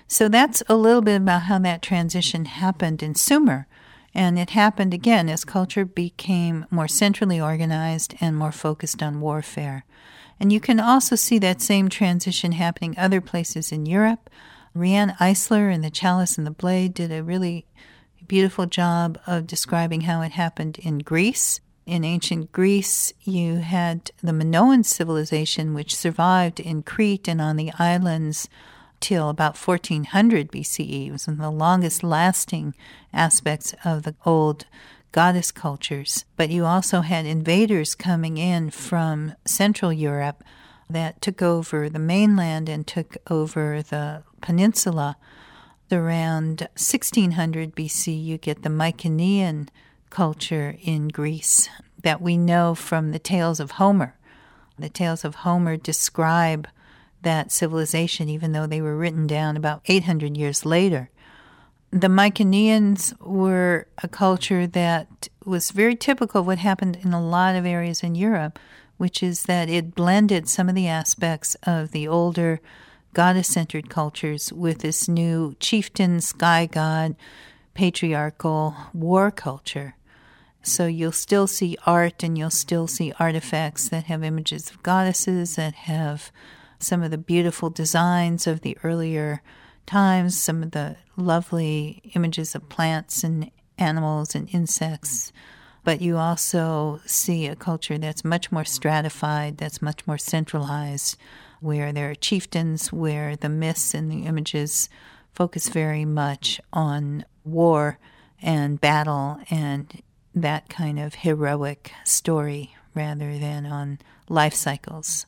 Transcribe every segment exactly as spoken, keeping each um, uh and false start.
So that's a little bit about how that transition happened in Sumer. And it happened, again, as culture became more centrally organized and more focused on warfare. And you can also see that same transition happening other places in Europe. Riane Eisler in The Chalice and the Blade did a really beautiful job of describing how it happened in Greece. In ancient Greece, you had the Minoan civilization, which survived in Crete and on the islands till about fourteen hundred B C E. It was one of the longest-lasting aspects of the old goddess cultures. But you also had invaders coming in from Central Europe that took over the mainland and took over the peninsula. Around sixteen hundred B C, you get the Mycenaean culture in Greece that we know from the Tales of Homer. The Tales of Homer describe that civilization, even though they were written down about eight hundred years later. The Mycenaeans were a culture that was very typical of what happened in a lot of areas in Europe, which is that it blended some of the aspects of the older goddess-centered cultures with this new chieftain, sky god, patriarchal war culture. So you'll still see art and you'll still see artifacts that have images of goddesses, that have some of the beautiful designs of the earlier times, some of the lovely images of plants and animals and insects. But you also see a culture that's much more stratified, that's much more centralized, where there are chieftains, where the myths and the images focus very much on war and battle and that kind of heroic story rather than on life cycles.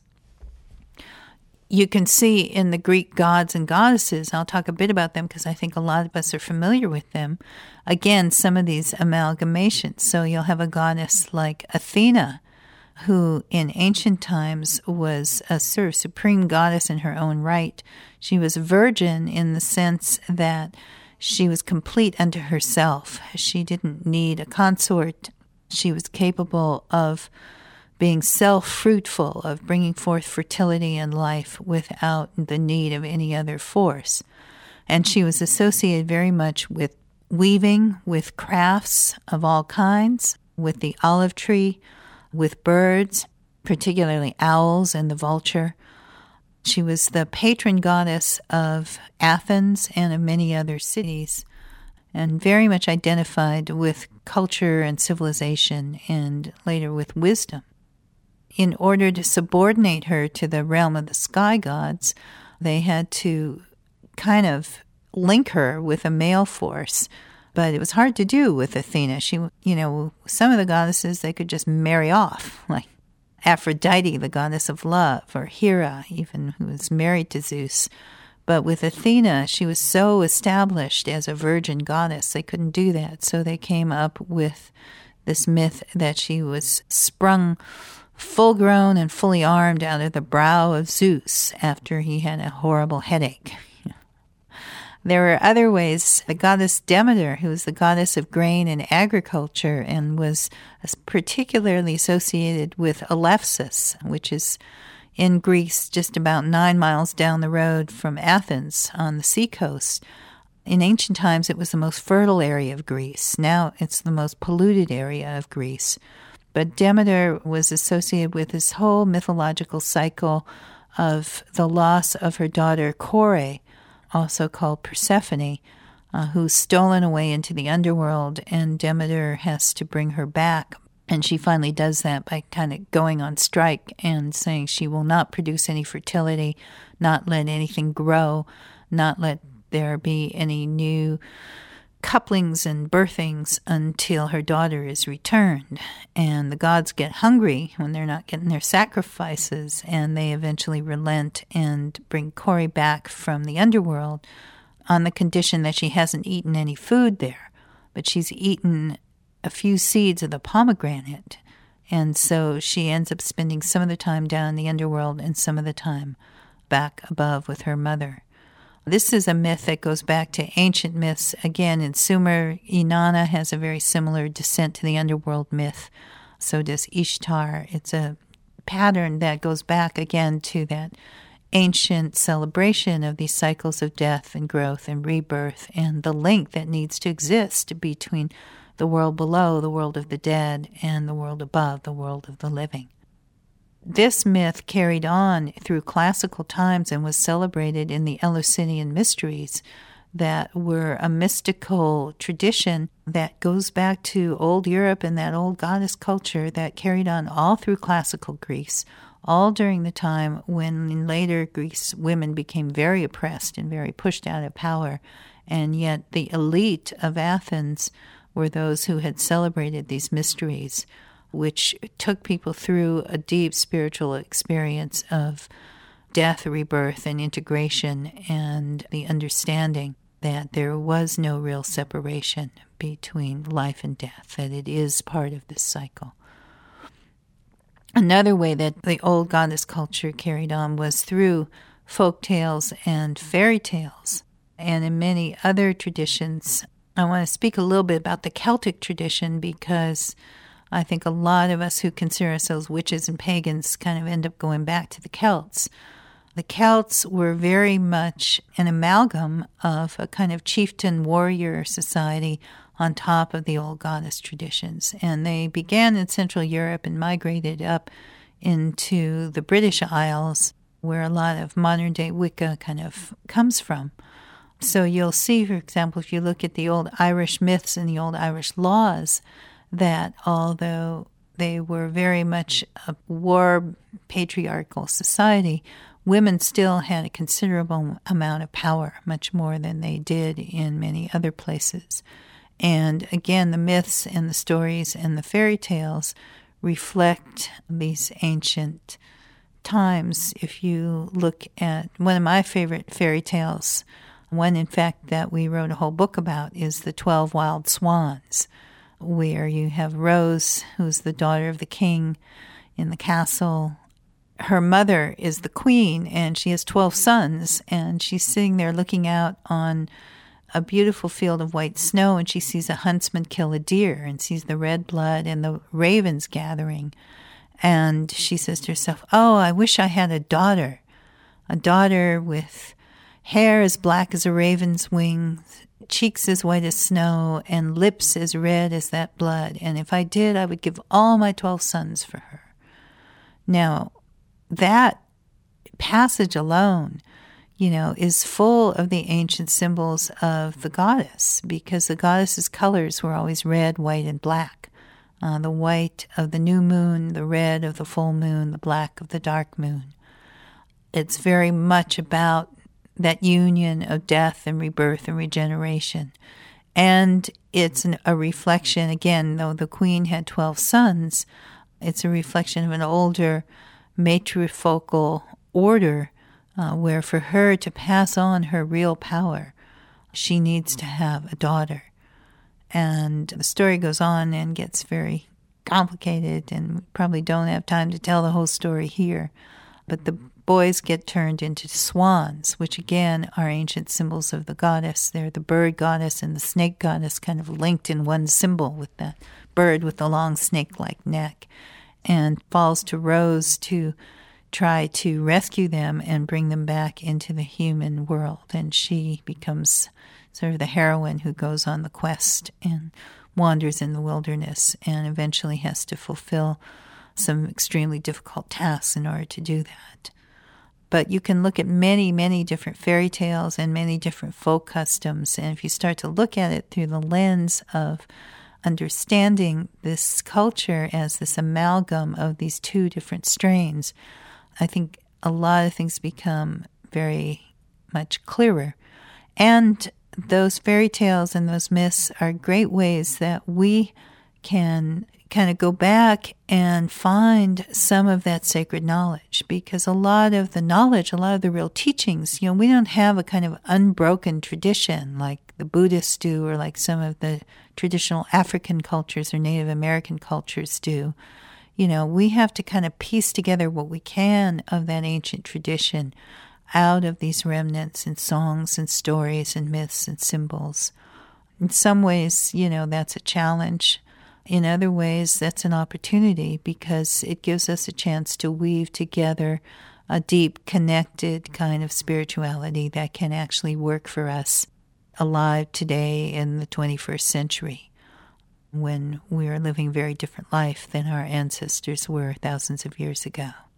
You can see in the Greek gods and goddesses, I'll talk a bit about them because I think a lot of us are familiar with them, again, some of these amalgamations. So you'll have a goddess like Athena, who in ancient times was a sort of supreme goddess in her own right. She was a virgin in the sense that she was complete unto herself. She didn't need a consort. She was capable of being self-fruitful, of bringing forth fertility and life without the need of any other force. And she was associated very much with weaving, with crafts of all kinds, with the olive tree, with birds, particularly owls and the vulture. She was the patron goddess of Athens and of many other cities, and very much identified with culture and civilization, and later with wisdom. In order to subordinate her to the realm of the sky gods, they had to kind of link her with a male force. But it was hard to do with Athena. She, you know, some of the goddesses they could just marry off, like Aphrodite, the goddess of love, or Hera, even, who was married to Zeus. But with Athena, she was so established as a virgin goddess, they couldn't do that. So they came up with this myth that she was sprung full-grown and fully armed out of the brow of Zeus after he had a horrible headache. There were other ways. The goddess Demeter, who was the goddess of grain and agriculture and was particularly associated with Eleusis, which is in Greece just about nine miles down the road from Athens on the seacoast. In ancient times, it was the most fertile area of Greece. Now it's the most polluted area of Greece. But Demeter was associated with this whole mythological cycle of the loss of her daughter Kore, also called Persephone, uh, who's stolen away into the underworld, and Demeter has to bring her back. And she finally does that by kind of going on strike and saying she will not produce any fertility, not let anything grow, not let there be any new couplings and birthings until her daughter is returned. And the gods get hungry when they're not getting their sacrifices, and they eventually relent and bring Kore back from the underworld on the condition that she hasn't eaten any food there, but she's eaten a few seeds of the pomegranate. And so she ends up spending some of the time down in the underworld and some of the time back above with her mother. This is a myth that goes back to ancient myths. Again, in Sumer, Inanna has a very similar descent to the underworld myth. So does Ishtar. It's a pattern that goes back again to that ancient celebration of these cycles of death and growth and rebirth, and the link that needs to exist between the world below, the world of the dead, and the world above, the world of the living. This myth carried on through classical times and was celebrated in the Eleusinian mysteries that were a mystical tradition that goes back to old Europe and that old goddess culture that carried on all through classical Greece, all during the time when in later Greece women became very oppressed and very pushed out of power, and yet the elite of Athens were those who had celebrated these mysteries, which took people through a deep spiritual experience of death, rebirth, and integration, and the understanding that there was no real separation between life and death, that it is part of this cycle. Another way that the old goddess culture carried on was through folk tales and fairy tales. And in many other traditions, I want to speak a little bit about the Celtic tradition, because I think a lot of us who consider ourselves witches and pagans kind of end up going back to the Celts. The Celts were very much an amalgam of a kind of chieftain warrior society on top of the old goddess traditions. And they began in Central Europe and migrated up into the British Isles, where a lot of modern-day Wicca kind of comes from. So you'll see, for example, if you look at the old Irish myths and the old Irish laws, that although they were very much a war patriarchal society, women still had a considerable amount of power, much more than they did in many other places. And again, the myths and the stories and the fairy tales reflect these ancient times. If you look at one of my favorite fairy tales, one, in fact, that we wrote a whole book about, is The Twelve Wild Swans, where you have Rose, who's the daughter of the king in the castle. Her mother is the queen, and she has twelve sons, and she's sitting there looking out on a beautiful field of white snow, and she sees a huntsman kill a deer and sees the red blood and the ravens gathering. And she says to herself, oh, I wish I had a daughter, a daughter with hair as black as a raven's wings, cheeks as white as snow, and lips as red as that blood. And if I did, I would give all my twelve sons for her. Now, that passage alone, you know, is full of the ancient symbols of the goddess, because the goddess's colors were always red, white, and black. Uh, the white of the new moon, the red of the full moon, the black of the dark moon. It's very much about that union of death and rebirth and regeneration. And it's an, a reflection, again, though the queen had twelve sons, it's a reflection of an older matrifocal order uh, where for her to pass on her real power, she needs to have a daughter. And the story goes on and gets very complicated, and we probably don't have time to tell the whole story here. But the boys get turned into swans, which again are ancient symbols of the goddess. They're the bird goddess and the snake goddess kind of linked in one symbol, with that bird with the long snake-like neck. And falls to Rose to try to rescue them and bring them back into the human world. And she becomes sort of the heroine who goes on the quest and wanders in the wilderness and eventually has to fulfill some extremely difficult tasks in order to do that. But you can look at many, many different fairy tales and many different folk customs, and if you start to look at it through the lens of understanding this culture as this amalgam of these two different strains, I think a lot of things become very much clearer. And those fairy tales and those myths are great ways that we can kind of go back and find some of that sacred knowledge, because a lot of the knowledge, a lot of the real teachings, you know, we don't have a kind of unbroken tradition like the Buddhists do, or like some of the traditional African cultures or Native American cultures do. You know, we have to kind of piece together what we can of that ancient tradition out of these remnants and songs and stories and myths and symbols. In some ways, you know, that's a challenge. In other ways, that's an opportunity, because it gives us a chance to weave together a deep, connected kind of spirituality that can actually work for us alive today in the twenty-first century, when we are living a very different life than our ancestors were thousands of years ago.